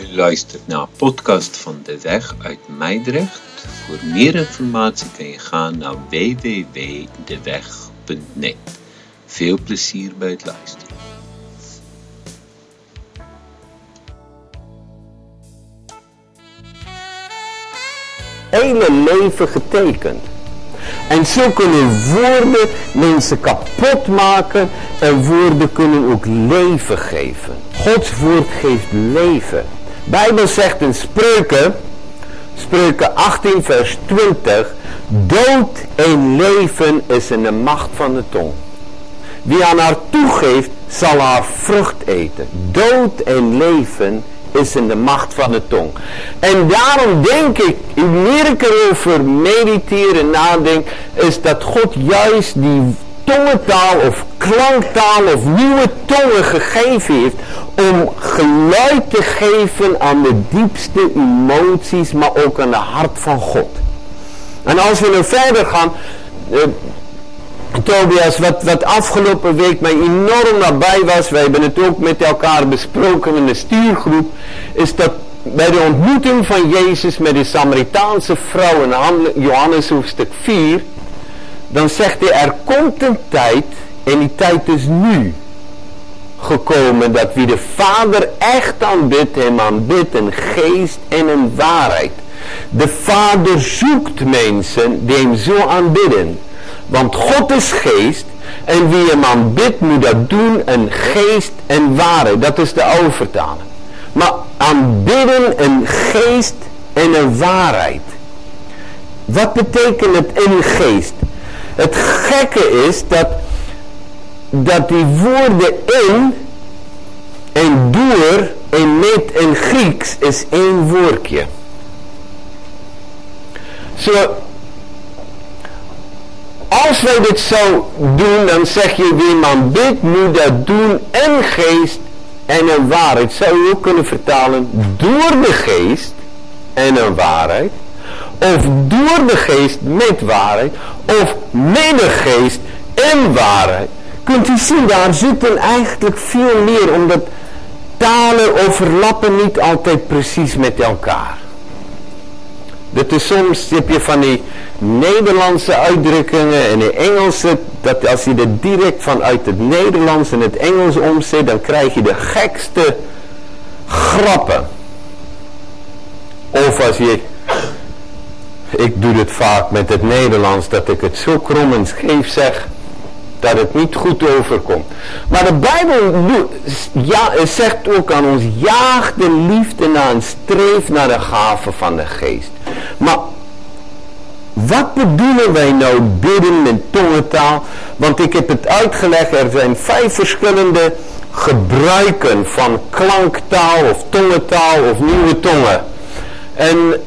luistert naar een podcast van De Weg uit Meidrecht. Voor meer informatie kan je gaan naar www.deweg.net. Veel plezier bij het luisteren. Hele leven getekend. En zo kunnen woorden mensen kapot maken en woorden kunnen ook leven geven. Gods woord geeft leven. De Bijbel zegt in Spreuken 18 vers 20, dood en leven is in de macht van de tong. Wie aan haar toegeeft, zal haar vrucht eten. Dood en leven is in de macht van de tong. En daarom denk ik, hoe meer ik erover mediteer en nadenk, is dat God juist die tongentaal of klanktaal of nieuwe tongen gegeven heeft om geluid te geven aan de diepste emoties, maar ook aan de hart van God. En als we nu verder gaan, Tobias, wat afgelopen week mij enorm nabij was, wij hebben het ook met elkaar besproken in de stuurgroep, is dat bij de ontmoeting van Jezus met de Samaritaanse vrouw in Johannes hoofdstuk 4, dan zegt hij, er komt een tijd, en die tijd is nu gekomen, dat wie de Vader echt aanbidt, hem aanbidt in geest en in waarheid. De Vader zoekt mensen die hem zo aanbidden. Want God is geest en wie hem aanbidt moet dat doen in geest en waarheid. Dat is de oude vertaling. Maar aanbidden in geest en in waarheid. Wat betekent het in geest? Het gekke is dat die woorden in en door en met in Grieks is één woordje. Zo, als wij dit zo doen, dan zeg je wie man bidt moet dat doen in geest en in waarheid. Zou je ook kunnen vertalen door de geest en in waarheid. Of door de geest met waarheid. Of met de geest in waarheid. Kunt u zien, daar zitten eigenlijk veel meer, omdat talen overlappen niet altijd precies met elkaar. Dat is soms, heb je van die Nederlandse uitdrukkingen en de Engelse, dat als je er direct vanuit het Nederlands en het Engels omzet, dan krijg je de gekste grappen. Of als je, ik doe dit vaak met het Nederlands, dat ik het zo krom en scheef zeg, dat het niet goed overkomt. Maar de Bijbel zegt ook aan ons, jaag de liefde na en streef naar de gave van de geest. Maar wat bedoelen wij nou bidden in tongentaal? Want ik heb het uitgelegd, er zijn 5 verschillende gebruiken van klanktaal of tongentaal of nieuwe tongen. En,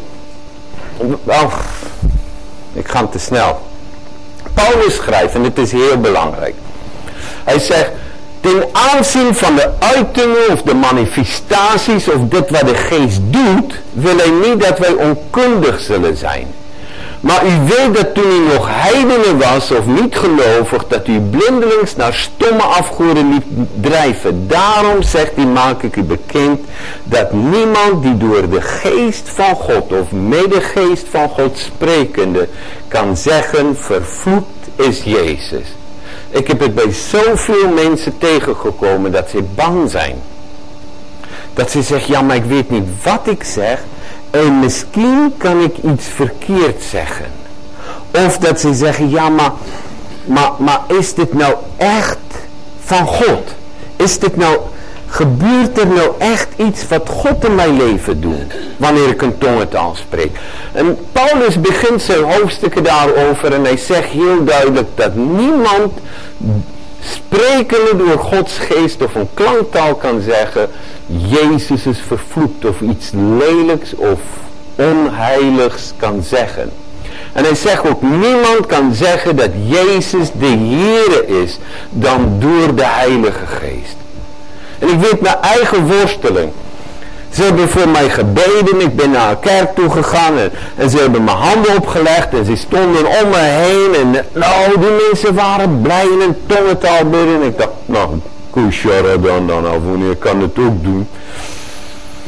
ik ga te snel. Paulus schrijft, en dit is heel belangrijk. Hij zegt, ten aanzien van de uitingen of de manifestaties of dit wat de geest doet, wil hij niet dat wij onkundig zullen zijn. Maar u weet dat toen u nog heidenen was of niet gelovig, dat u blindelings naar stomme afgoden liet drijven. Daarom zegt hij, maak ik u bekend, dat niemand die door de geest van God of met de geest van God sprekende kan zeggen, vervloekt is Jezus. Ik heb het bij zoveel mensen tegengekomen dat ze bang zijn. Dat ze zeggen, ja maar ik weet niet wat ik zeg. En misschien kan ik iets verkeerd zeggen. Of dat ze zeggen, ja maar is dit nou echt van God? Is dit nou, gebeurt er nou echt iets wat God in mijn leven doet? Wanneer ik een tongentaal spreek. En Paulus begint zijn hoofdstukken daarover en hij zegt heel duidelijk dat niemand sprekende door Gods geest of een klanktaal kan zeggen, Jezus is vervloekt of iets lelijks of onheiligs kan zeggen. En hij zegt ook, niemand kan zeggen dat Jezus de Heere is dan door de Heilige Geest. En ik weet mijn eigen worsteling. Ze hebben voor mij gebeden, ik ben naar een kerk toe gegaan en ze hebben mijn handen opgelegd en ze stonden om me heen en nou, die mensen waren blij in een tongentaal bidden. En ik dacht, nou, kushara dan, wanneer kan het ook doen.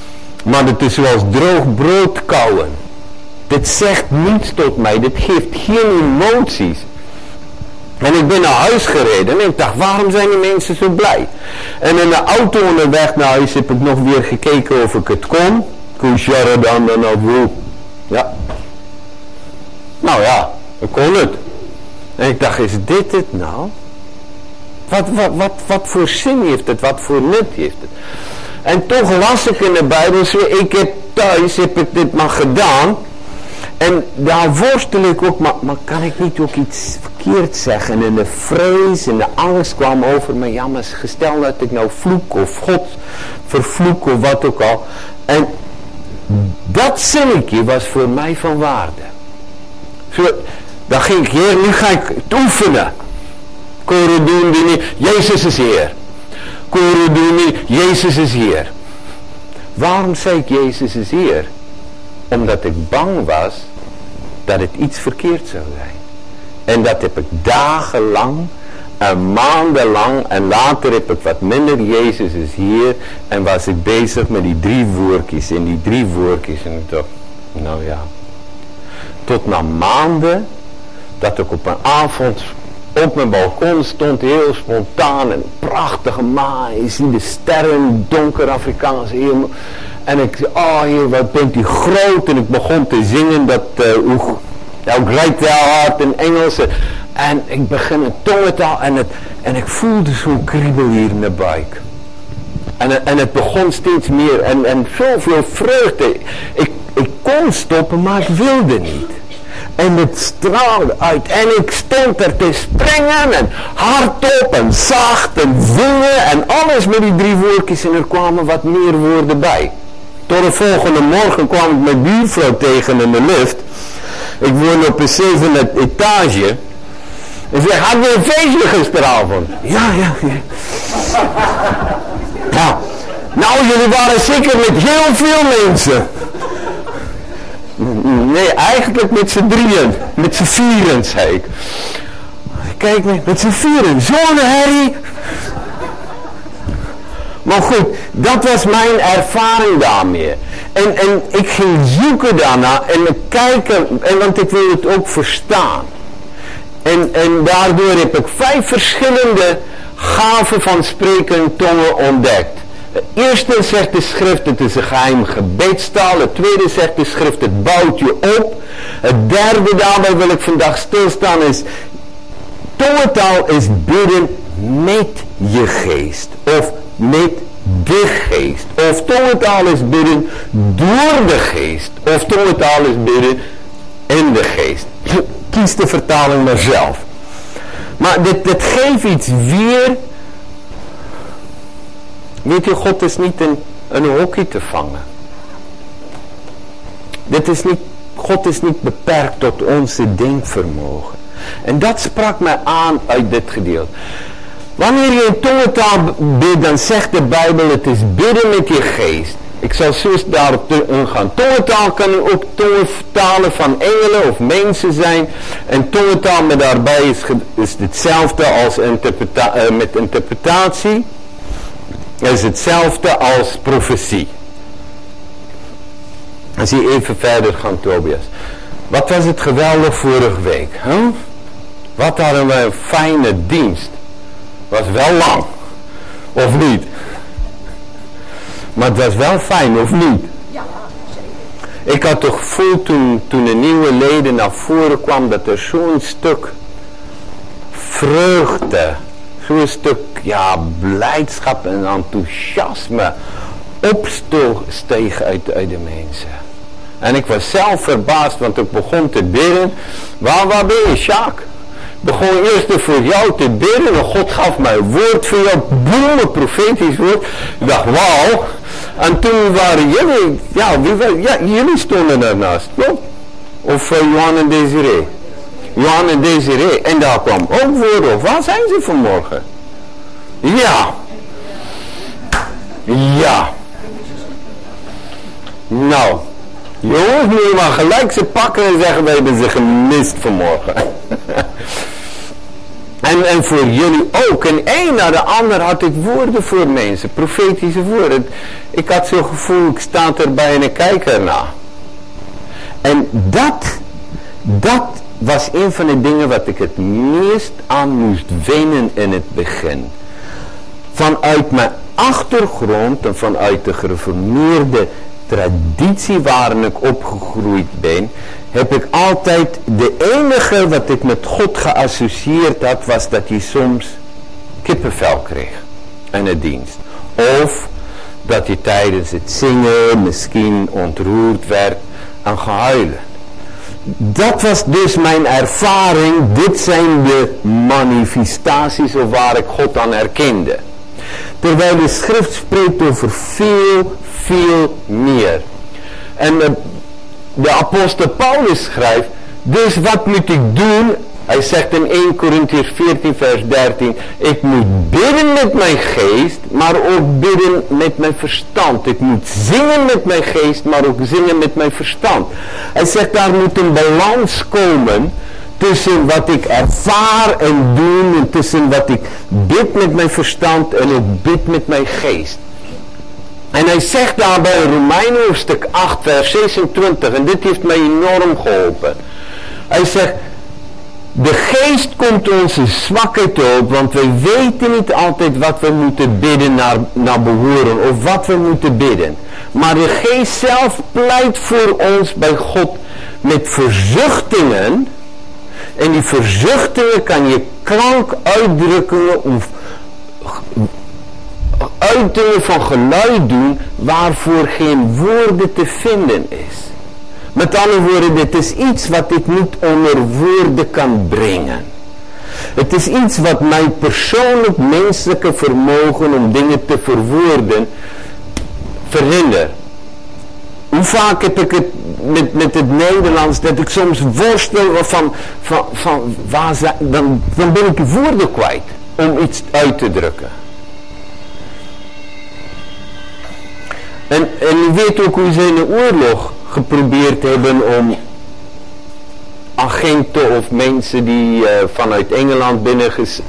Maar het is zoals droog brood kauwen. Dit zegt niets tot mij. Dit geeft geen emoties. En ik ben naar huis gereden en ik dacht, waarom zijn die mensen zo blij? En in de auto onderweg naar huis heb ik nog weer gekeken of ik het kon. Kusharadan dan of ja. Nou ja, ik kon het. En ik dacht, is dit het nou? Wat voor zin heeft het? Wat voor nut heeft het? En toch las ik in de Bijbel, ik heb thuis, heb ik dit maar gedaan. En daar worstel ik ook, maar kan ik niet ook iets verkeerd zeggen? En de vrees en de angst kwam over me. Ja, maar gestel dat ik nou vloek of God vervloek of wat ook al. En dat zinnetje was voor mij van waarde. Zo, dan ging ik, Heer, nu ga ik het oefenen. Jezus is Heer. Jezus is Heer. Waarom zei ik Jezus is Heer? Omdat ik bang was dat het iets verkeerd zou zijn. En dat heb ik dagenlang en maandenlang en later heb ik wat minder Jezus is Heer en was ik bezig met die 3 woordjes en die 3 woordjes en ik dacht, nou ja. Tot na maanden dat ik op een avond op mijn balkon stond, heel spontaan, een prachtige maan, je ziet de sterren, donker Afrikaanse hemel. En ik zei, oh Heer, wat bent u groot. En ik begon te zingen dat, how great thou art in Engels. En ik begin een tongentaal en ik voelde zo'n kriebel hier in de buik. En het begon steeds meer en zoveel vreugde. Ik kon stoppen, maar ik wilde niet. En het straalde uit. En ik stond er te springen en hardop en zacht en zingen en alles met die 3 woordjes. En er kwamen wat meer woorden bij. Tot de volgende morgen kwam ik mijn buurvrouw tegen in de lift. Ik woonde op een 7e etage. En zei, had je een feestje gisteravond? Ja. Nou, jullie waren zeker met heel veel mensen. Nee, eigenlijk met z'n 3'en. Met z'n 4'en, zei ik. Kijk, met z'n 4'en. Zo'n herrie. Maar goed, dat was mijn ervaring daarmee. En ik ging zoeken daarna en kijken, want ik wil het ook verstaan. En daardoor heb ik 5 verschillende gaven van spreken en tongen ontdekt. Het eerste zegt de schrift, het is een geheim gebedstaal. Het tweede zegt de schrift, het bouwt je op. Het derde, daarbij wil ik vandaag stilstaan, is tongentaal is bidden met je geest. Of met de geest. Of tongentaal is bidden door de geest. Of tongentaal is bidden in de geest. Kies de vertaling maar zelf. Maar dit geeft iets weer. Weet je, God is niet een hokje te vangen. God is niet beperkt tot onze denkvermogen. En dat sprak mij aan uit dit gedeelte. Wanneer je in tongentaal bidt, dan zegt de Bijbel, het is bidden met je geest. Ik zal zo daarop ingaan. Tongentaal kan ook tongentalen van engelen of mensen zijn. En tongentaal met daarbij is hetzelfde als met interpretatie. Is hetzelfde als profetie. Als je even verder gaat, Tobias. Wat was het geweldig vorige week? Huh? Wat hadden we een fijne dienst. Was wel lang. Of niet? Maar het was wel fijn, of niet? Ja, zeker. Ik had toch gevoeld toen de nieuwe leden naar voren kwam, dat er zo'n stuk vreugde, zo'n stuk blijdschap en enthousiasme opsteeg uit de mensen. En ik was zelf verbaasd, want ik begon te bidden. Waar ben je, Sjaak? Ik begon eerst voor jou te bidden en God gaf mij een woord voor jou, boem, een profetisch woord. Ik dacht, wauw. En toen waren jullie, jullie stonden daarnaast, klopt? Of Johan en Desiree. Johan en Desiree. En daar kwam ook woord op. Waar zijn ze vanmorgen? Ja. Nou, jongens, moet je maar gelijk ze pakken en zeggen, we hebben ze gemist vanmorgen. En En voor jullie ook. En een na de ander had ik woorden voor mensen. Profetische woorden. Ik had zo'n gevoel, ik sta erbij en ik kijk ernaar. En dat was een van de dingen wat ik het meest aan moest wennen in het begin. Vanuit mijn achtergrond en vanuit de gereformeerde traditie waarin ik opgegroeid ben, heb ik altijd, de enige wat ik met God geassocieerd had, was dat hij soms kippenvel kreeg in de dienst. Of dat hij tijdens het zingen misschien ontroerd werd en gehuilen. Dat was dus mijn ervaring. Dit zijn de manifestaties waar ik God aan herkende. Terwijl de schrift spreekt over veel meer. En de apostel Paulus schrijft, dus wat moet ik doen? Hij zegt in 1 Korintiërs 14 vers 13, ik moet bidden met mijn geest, maar ook bidden met mijn verstand. Ik moet zingen met mijn geest, maar ook zingen met mijn verstand. Hij zegt, daar moet een balans komen tussen wat ik ervaar en doe, en tussen wat ik bid met mijn verstand en ook bid met mijn geest. En hij zegt daarbij in Romeinen hoofdstuk 8 vers 26, en dit heeft mij enorm geholpen. Hij zegt, de geest komt onze zwakheid op, want wij weten niet altijd wat we moeten bidden naar behoren, of wat we moeten bidden. Maar de geest zelf pleit voor ons bij God met verzuchtingen, en die verzuchtingen kan je klank uitdrukken of uitingen van geluid doen waarvoor geen woorden te vinden is. Met andere woorden, dit is iets wat ik niet onder woorden kan brengen. Het is iets wat mijn persoonlijk menselijke vermogen om dingen te verwoorden verhindert. Hoe vaak heb ik het met het Nederlands dat ik soms worstel van waar dan ben ik woorden kwijt om iets uit te drukken. En u weet ook hoe ze in de oorlog geprobeerd hebben om agenten of mensen die vanuit Engeland binnen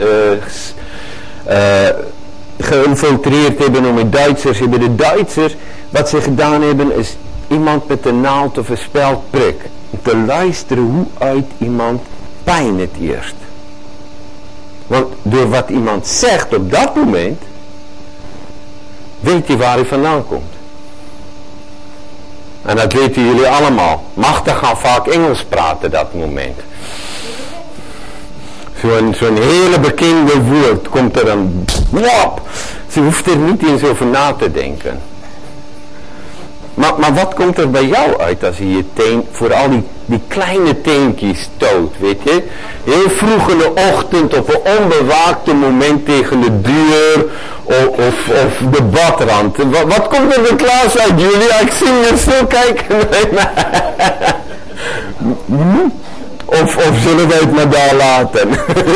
geïnfiltreerd hebben om de Duitsers. De Duitsers, wat ze gedaan hebben is iemand met een naald of een speld prik. Om te luisteren hoe uit iemand pijn het eerst. Want door wat iemand zegt op dat moment, weet je waar hij vandaan komt. En dat weten jullie allemaal. Machten gaan vaak Engels praten dat moment. Zo'n hele bekende woord komt er dan. Wop! Ze hoeft er niet eens over na te denken. Maar wat komt er bij jou uit als je je teen, vooral die kleine teentjes stoot, weet je? Heel vroeg in de ochtend op een onbewaakte moment tegen de deur of de badrand. Wat komt er de klas uit, Julia? Ik zie je zo kijken. Of zullen we het maar daar laten?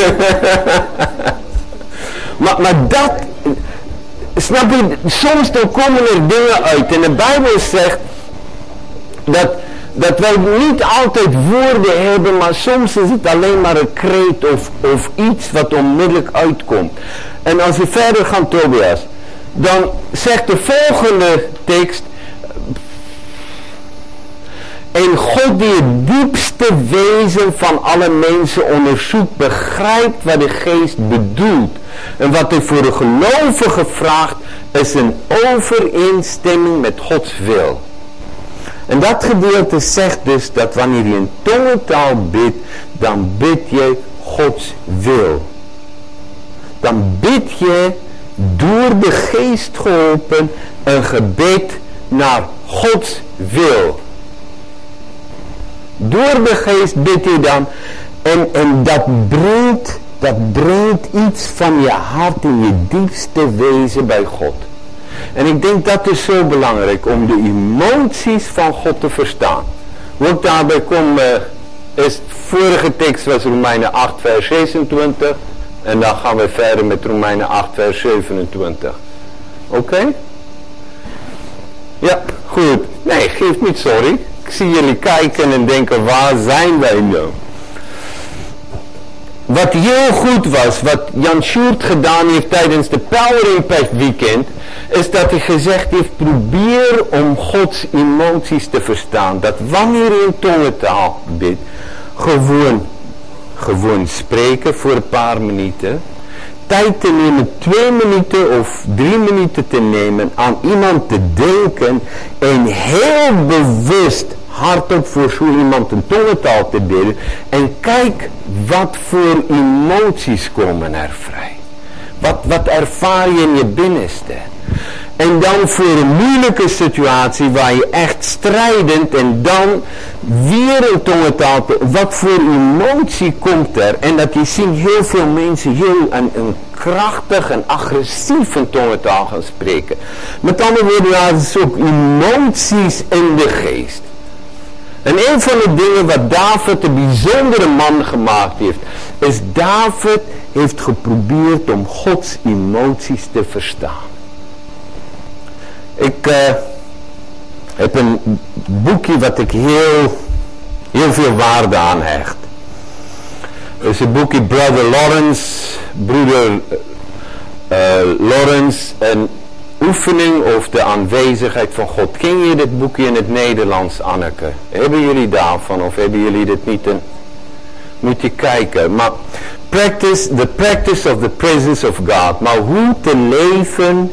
maar dat... Snap je, soms dan komen er dingen uit. En de Bijbel zegt dat wij niet altijd woorden hebben, maar soms is het alleen maar een kreet of iets wat onmiddellijk uitkomt. En als we verder gaan, Tobias, dan zegt de volgende tekst, en God die het diepste wezen van alle mensen onderzoekt, begrijpt wat de geest bedoelt. En wat hij voor de gelovige vraagt, is een overeenstemming met Gods wil. En dat gedeelte zegt dus dat wanneer je in tongentaal bidt, dan bid je Gods wil. Dan bid je door de geest geholpen een gebed naar Gods wil. Door de geest bid je dan en dat brengt iets van je hart in je diepste wezen bij God. En ik denk dat is zo belangrijk om de emoties van God te verstaan. Hoe ik daarbij kom is, vorige tekst was Romeinen 8 vers 26 en dan gaan we verder met Romeinen 8 vers 27. Oké? Ja, goed. Nee, geef niet, sorry. Ik zie jullie kijken en denken, waar zijn wij nou? wat heel goed was, wat Jan Sjoerd gedaan heeft tijdens de Power Impact Weekend, is dat hij gezegd heeft, probeer om Gods emoties te verstaan. Dat wanneer je in tongentaal bidt, gewoon spreken voor een paar minuten, tijd te nemen, 2 minuten of 3 minuten te nemen, aan iemand te denken en heel bewust hardop voor zo iemand een tongentaal te bidden en kijk wat voor emoties komen er vrij. Wat ervaar je in je binnenste? En dan voor een moeilijke situatie waar je echt strijdend en dan weer een tongentaal, wat voor emotie komt er? En dat je ziet heel veel mensen heel een krachtig en agressief een tongentaal gaan spreken. Met andere woorden, dat is ook emoties in de geest. En een van de dingen wat David een bijzondere man gemaakt heeft, is David heeft geprobeerd om Gods emoties te verstaan. Ik heb een boekje wat ik heel veel waarde aan hecht. Het is een boekje broeder Lawrence, een oefening of de aanwezigheid van God. Ken je dit boekje in het Nederlands, Anneke? Hebben jullie daarvan of hebben jullie dit niet? Moet je kijken. Maar the practice of the presence of God. Maar hoe te leven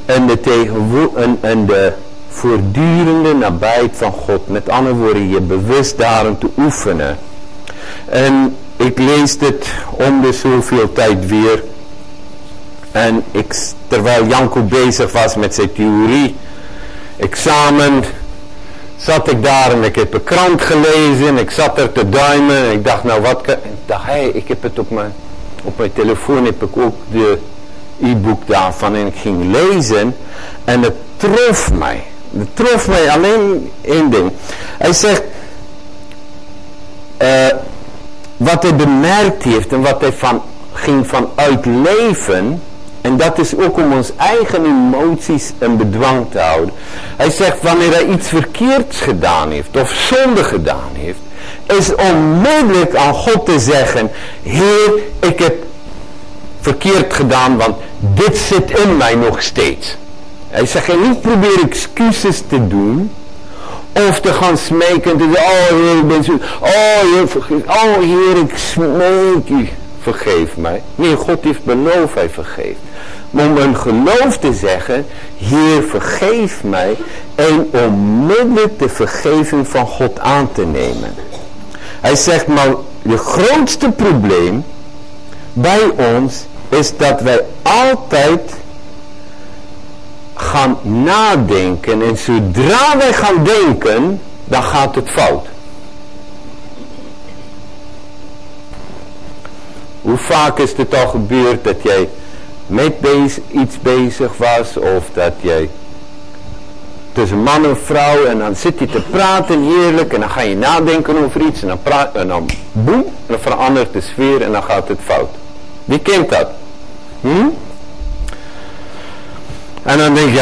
en de voortdurende nabijheid van God. Met andere woorden, je bewust daarom te oefenen. En ik lees dit om de zoveel tijd weer. En terwijl Janko bezig was met zijn theorie, examen, zat ik daar en ik heb een krant gelezen en ik zat er te duimen en ik dacht, nou wat kan... Ik dacht, ik heb het op mijn telefoon heb ik ook de e-book daarvan en ik ging lezen en het trof mij. Het trof mij alleen één ding. Hij zegt, wat hij bemerkt heeft en wat hij ging vanuit leven, en dat is ook om ons eigen emoties in bedwang te houden. Hij zegt, wanneer hij iets verkeerds gedaan heeft of zonde gedaan heeft, is onmiddellijk aan God te zeggen, Heer, ik heb verkeerd gedaan, want dit zit in mij nog steeds. Hij zegt, en niet probeer excuses te doen, of te gaan smeken, te zeggen, oh Heer, ik ben zo, oh Heer, vergeef, oh Heer, ik smeek u, vergeef mij. Nee, God heeft beloofd, hij vergeeft. Maar om een geloof te zeggen, Heer, vergeef mij, en onmiddellijk de vergeving van God aan te nemen. Hij zegt, maar het grootste probleem bij ons is dat wij altijd gaan nadenken en zodra wij gaan denken, dan gaat het fout. Hoe vaak is het al gebeurd dat jij met iets bezig was of dat jij tussen man en vrouw en dan zit je te praten heerlijk en dan ga je nadenken over iets en dan boem, dan verandert de sfeer en dan gaat het fout. Wie kent dat? En dan denk je,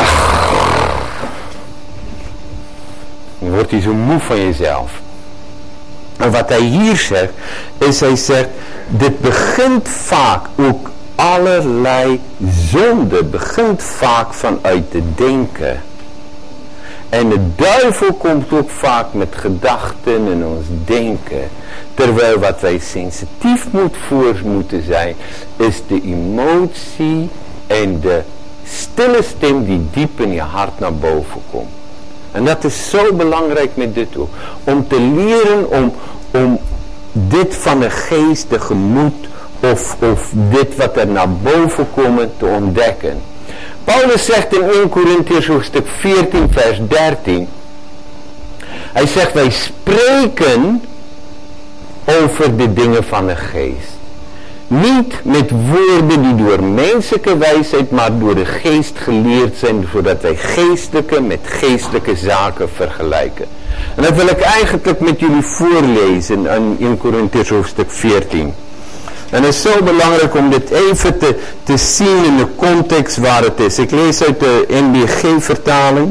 dan wordt je zo moe van jezelf. En wat hij hier zegt, is hij zegt, dit begint vaak, ook allerlei zonde begint vaak vanuit te denken. En de duivel komt ook vaak met gedachten in ons denken. Terwijl wat wij sensitief voor moeten zijn, is de emotie en de stille stem die diep in je hart naar boven komt. En dat is zo belangrijk met dit ook. Om te leren om dit van de geest, de gemoed of dit wat er naar boven komt te ontdekken. Paulus zegt in 1 Korintiërs hoofdstuk 14 vers 13. Hij zegt, wij spreken over de dingen van de geest. Niet met woorden die door menselijke wijsheid, maar door de geest geleerd zijn, zodat wij geestelijke met geestelijke zaken vergelijken. En dat wil ik eigenlijk met jullie voorlezen in Korintiërs hoofdstuk 14. En het is zo belangrijk om dit even te zien in de context waar het is. Ik lees uit de NBG-vertaling.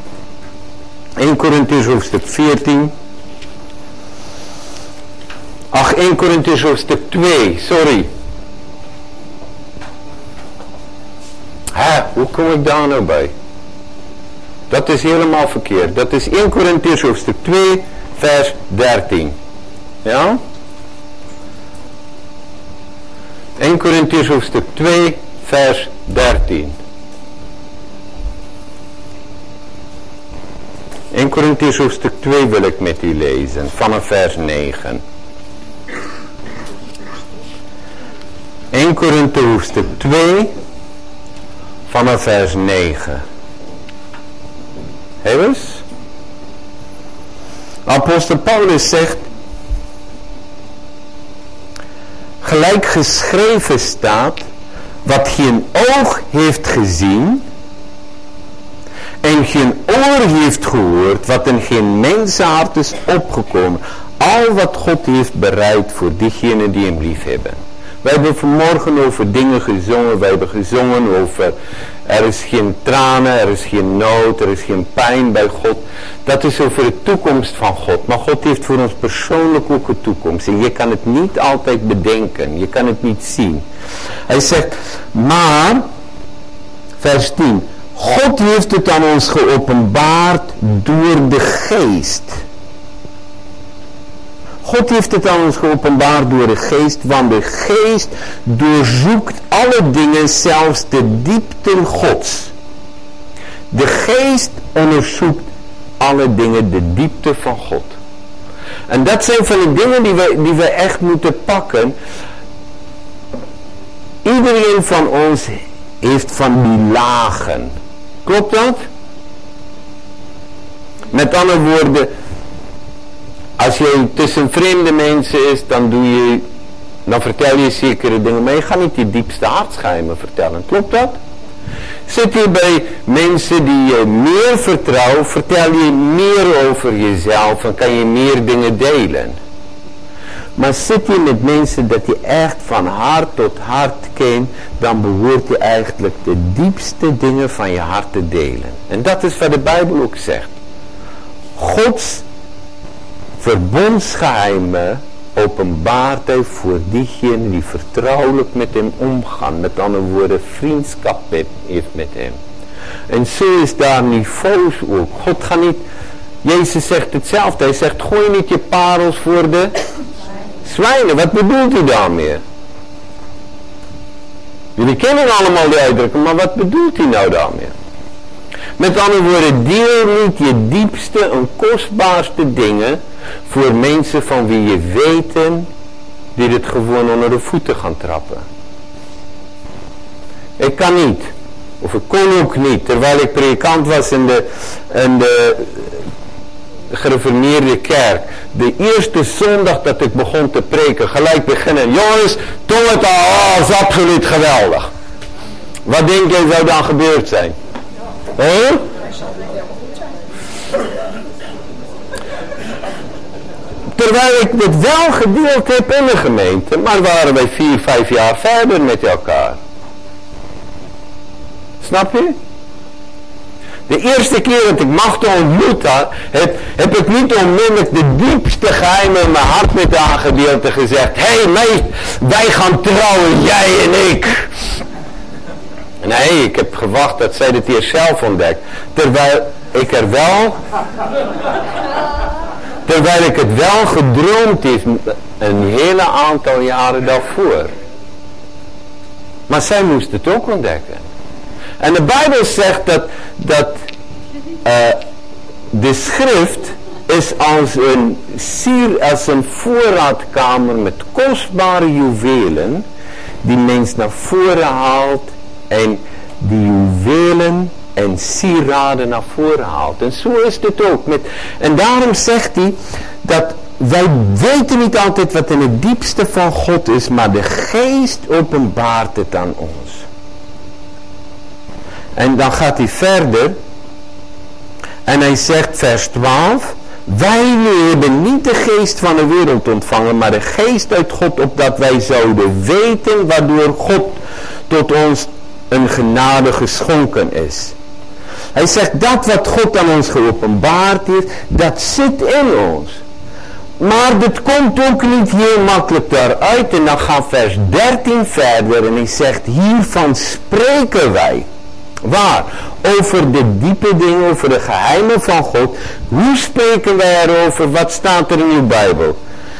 1 Korintiërs hoofdstuk 14. Ach, 1 Korintiërs hoofdstuk 2, sorry. Hoe kom ik daar nou bij? Dat is helemaal verkeerd. Dat is 1 Korintiërs hoofdstuk 2, vers 13. Ja? 1 Korintiërs hoofdstuk 2, vers 13. 1 Korintiërs hoofdstuk 2 wil ik met u lezen, vanaf vers 9. 1 Korintiërs hoofdstuk 2, vanaf vers 9. Hebes? Apostel Paulus zegt, gelijk geschreven staat, wat geen oog heeft gezien en geen oor heeft gehoord, wat in geen mensenhart is opgekomen. Al wat God heeft bereid voor diegenen die hem lief hebben. We hebben vanmorgen over dingen gezongen. We hebben gezongen over, er is geen tranen, er is geen nood, er is geen pijn bij God. Dat is over de toekomst van God. Maar God heeft voor ons persoonlijk ook een toekomst. En je kan het niet altijd bedenken. Je kan het niet zien. Hij zegt, maar, vers 10. God heeft het aan ons geopenbaard door de geest. God heeft het aan ons geopenbaard door de geest, want de geest doorzoekt alle dingen, zelfs de diepten Gods. De geest onderzoekt alle dingen, de diepte van God. En dat zijn van de dingen die we echt moeten pakken. Iedereen van ons heeft van die lagen. Klopt dat? Met andere woorden, als je tussen vreemde mensen is, dan vertel je zekere dingen, maar je gaat niet je diepste hartsgeheimen vertellen. Klopt dat? Zit je bij mensen die je meer vertrouwt, vertel je meer over jezelf en kan je meer dingen delen. Maar zit je met mensen dat je echt van hart tot hart kent, dan behoort je eigenlijk de diepste dingen van je hart te delen. En dat is wat de Bijbel ook zegt. Gods verbondsgeheimen openbaart hij voor diegenen die vertrouwelijk met hem omgaan. Met andere woorden, vriendschap heeft met hem. En zo is daar niveaus ook. God gaat niet, Jezus zegt hetzelfde. Hij zegt, gooi niet je parels voor de zwijnen. Wat bedoelt hij daarmee? Jullie kennen allemaal die uitdrukking, maar wat bedoelt hij nou daarmee? Met andere woorden, deel niet je diepste en kostbaarste dingen voor mensen van wie je weten die dit gewoon onder de voeten gaan trappen. Ik kan niet, of ik kon ook niet, terwijl ik predikant was in de gereformeerde kerk. De eerste zondag dat ik begon te preken, gelijk beginnen. Jongens, toen het al was absoluut geweldig. Wat denk je zou dan gebeurd zijn? Huh? Terwijl ik dit wel gedeeld heb in de gemeente, maar waren wij 4-5 jaar verder met elkaar. Snap je? De eerste keer dat ik Magda ontmoet had, heb ik niet onmiddellijk de diepste geheimen in mijn hart met haar gedeeld en gezegd, hé meid, wij gaan trouwen, jij en ik. Nee, ik heb gewacht dat zij dit eerst zelf ontdekt. Terwijl ik het wel gedroomd heeft een hele aantal jaren daarvoor. Maar zij moest het ook ontdekken. En de Bijbel zegt dat de schrift is als een voorraadkamer met kostbare juwelen die mens naar voren haalt en die juwelen en sieraden naar voren haalt. En zo is dit ook. En daarom zegt hij dat wij weten niet altijd wat in het diepste van God is, maar de geest openbaart het aan ons. En dan gaat hij verder en hij zegt vers 12, wij hebben niet de geest van de wereld ontvangen, maar de geest uit God, opdat wij zouden weten waardoor God tot ons een genade geschonken is. Hij zegt dat wat God aan ons geopenbaard heeft, dat zit in ons. Maar dit komt ook niet heel makkelijk daaruit. En dan gaat vers 13 verder en hij zegt, hiervan spreken wij. Waar? Over de diepe dingen, over de geheimen van God. Hoe spreken wij erover? Wat staat er in uw Bijbel?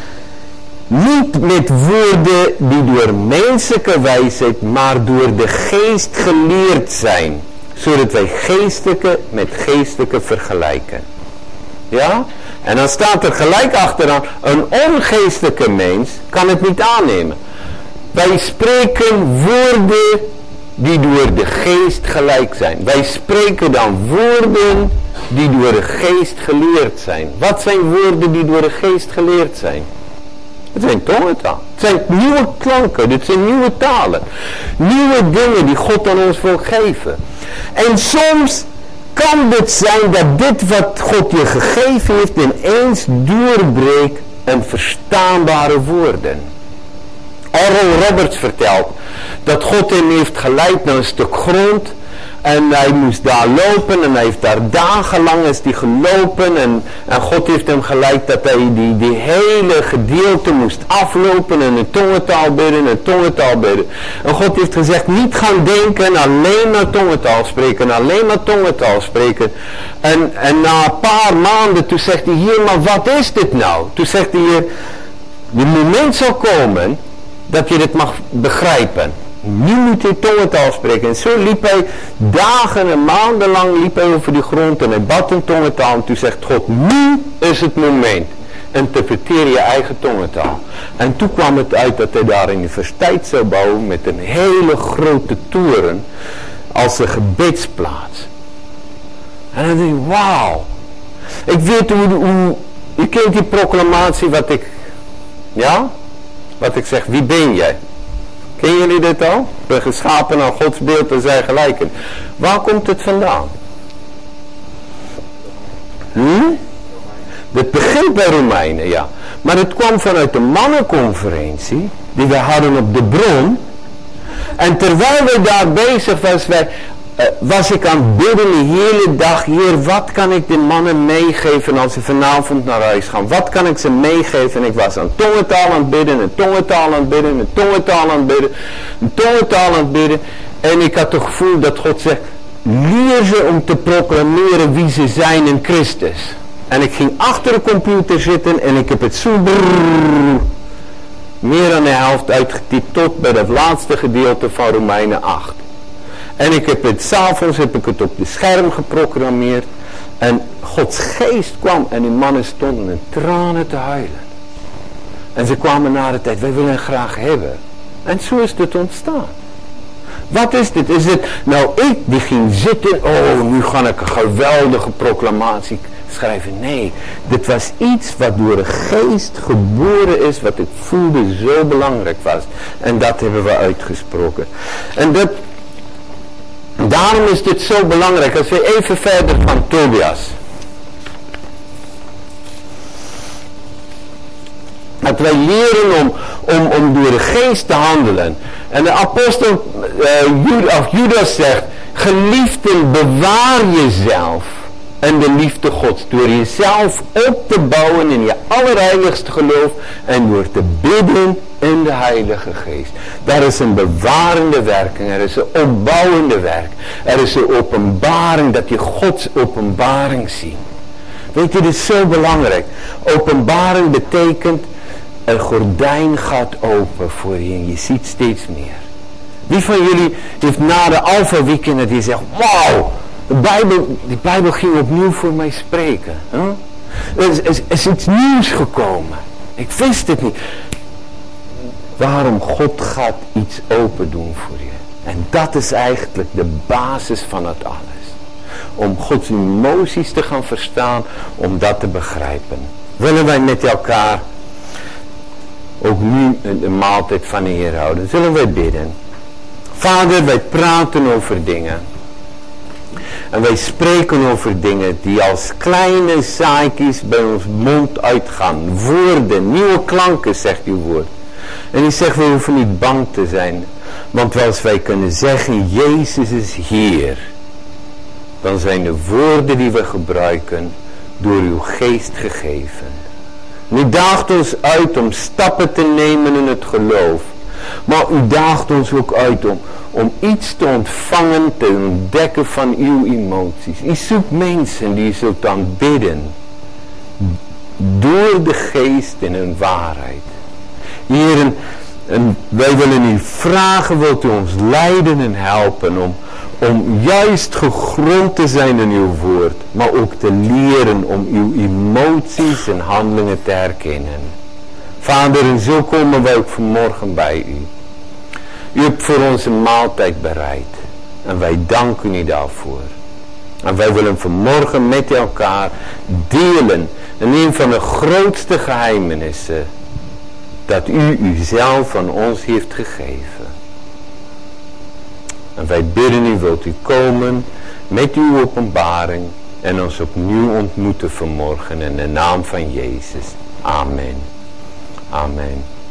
Niet met woorden die door menselijke wijsheid, maar door de geest geleerd zijn. Zodat wij geestelijke met geestelijke vergelijken. Ja? En dan staat er gelijk achteraan, een ongeestelijke mens kan het niet aannemen. Wij spreken woorden die door de geest gelijk zijn. Wij spreken dan woorden die door de geest geleerd zijn. Wat zijn woorden die door de geest geleerd zijn? Het zijn tongentaal. Het zijn nieuwe klanken. Dit zijn nieuwe talen. Nieuwe dingen die God aan ons wil geven. En soms kan het zijn dat dit wat God je gegeven heeft ineens doorbreekt en verstaanbare woorden. Oral Roberts vertelt dat God hem heeft geleid naar een stuk grond en hij moest daar lopen en hij heeft daar dagenlang is die gelopen en God heeft hem geleid dat hij die hele gedeelte moest aflopen en een tongentaal bidden en tongentaal bidden. En God heeft gezegd niet gaan denken alleen maar tongentaal spreken, alleen maar tongentaal spreken. En na een paar maanden toen zegt hij, Heer, maar wat is dit nou? Toen zegt hij, Heer, het moment zal komen dat je dit mag begrijpen. Nu moet hij tongentaal spreken. En zo liep hij dagen en maanden lang liep hij over die grond en hij bad in tongentaal. En toen zegt God, nu is het moment. Interpreteer je eigen tongentaal. En toen kwam het uit dat hij daar een universiteit zou bouwen met een hele grote toren als een gebedsplaats. En dan denk ik, wauw. Ik weet hoe je kent die proclamatie wat ik zeg, wie ben jij? Ken jullie dit al? Ik ben geschapen naar Gods beeld en zij gelijken. Waar komt het vandaan? Het begint bij Romeinen, ja. Maar het kwam vanuit de mannenconferentie die we hadden op de bron. En terwijl we daar bezig was ik aan het bidden de hele dag. Heer, wat kan ik de mannen meegeven als ze vanavond naar huis gaan? Wat kan ik ze meegeven? En ik was aan tongentaal aan het bidden, een tongentaal aan het bidden, een tongentaal aan het bidden, een tongentaal aan het bidden. En ik had het gevoel dat God zegt, leer ze om te proclameren wie ze zijn in Christus. En ik ging achter de computer zitten en ik heb het zo meer dan de helft uitgetypt tot bij het laatste gedeelte van Romeinen 8. En ik heb het, 's avonds heb ik het op de scherm geprogrammeerd. En Gods geest kwam en die mannen stonden in tranen te huilen. En ze kwamen na de tijd, wij willen het graag hebben. En zo is het ontstaan. Wat is dit? Is dit, nou ik die ging zitten, nu ga ik een geweldige proclamatie schrijven. Nee, dit was iets wat door de geest geboren is, wat ik voelde zo belangrijk was. En dat hebben we uitgesproken. En daarom is dit zo belangrijk. Als we even verder van Tobias. Dat wij leren om door de geest te handelen. En de apostel Judas zegt, geliefden, bewaar jezelf en de liefde Gods. Door jezelf op te bouwen in je allerheiligste geloof en door te bidden in de Heilige Geest. Daar is een bewarende werking. Er is een opbouwende werk. Er is een openbaring, dat je Gods openbaring ziet. Weet je, dit is zo belangrijk. Openbaring betekent, een gordijn gaat open voor je en je ziet steeds meer. Wie van jullie heeft na de Alpha Weekend dat je zegt, wauw, die Bijbel ging opnieuw voor mij spreken. Huh? Er is iets nieuws gekomen. Ik wist het niet. Waarom? God gaat iets open doen voor je. En dat is eigenlijk de basis van het alles. Om Gods emoties te gaan verstaan, om dat te begrijpen. Willen wij met elkaar ook nu de maaltijd van de Heer houden? Zullen wij bidden? Vader, wij praten over dingen. En wij spreken over dingen die als kleine zaadjes bij ons mond uitgaan. Woorden, nieuwe klanken, zegt uw woord. En u zegt, we hoeven niet bang te zijn. Want als wij kunnen zeggen, Jezus is Heer, dan zijn de woorden die we gebruiken door uw geest gegeven. U daagt ons uit om stappen te nemen in het geloof. Maar u daagt ons ook uit om iets te ontvangen, te ontdekken van uw emoties. U zoekt mensen die u zult aanbidden. Door de geest en in waarheid. Heren, en wij willen u vragen, wilt u ons leiden en helpen om juist gegrond te zijn in uw woord. Maar ook te leren om uw emoties en handelingen te herkennen. Vader, en zo komen wij ook vanmorgen bij u. U hebt voor ons een maaltijd bereid. En wij danken u daarvoor. En wij willen vanmorgen met elkaar delen. En een van de grootste geheimenissen. Dat u uzelf aan ons heeft gegeven. En wij bidden u, wilt u komen met uw openbaring. En ons opnieuw ontmoeten vanmorgen in de naam van Jezus. Amen. Amen.